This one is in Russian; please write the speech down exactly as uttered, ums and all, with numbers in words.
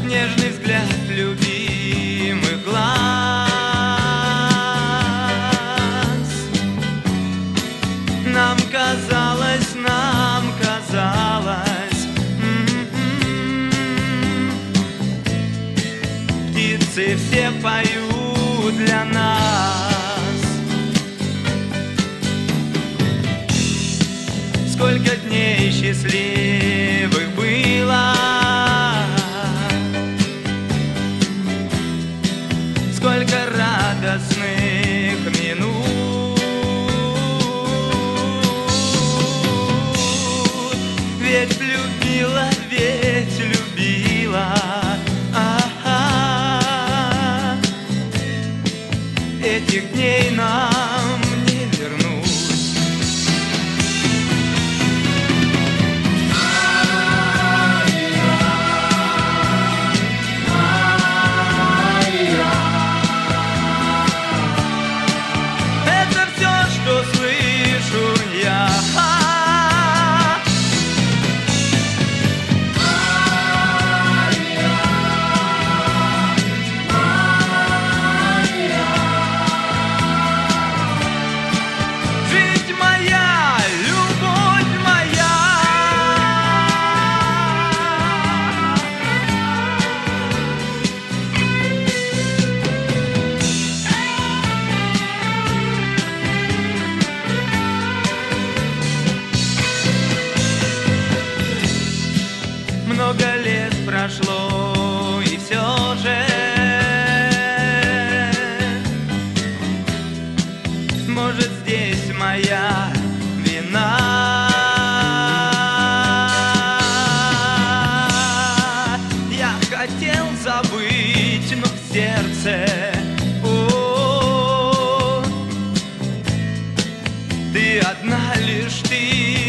нежный взгляд любимых глаз. Нам казалось, нам казалось, м-м-м, птицы все поют для нас. Сколько дней счастливых было, сколько радостных минут. Ведь любила, ведь любила, а-а-а. Этих дней нам не вернуть. Много лет прошло, и все же может, здесь моя вина. Я хотел забыть, но в сердце, о, ты одна лишь ты.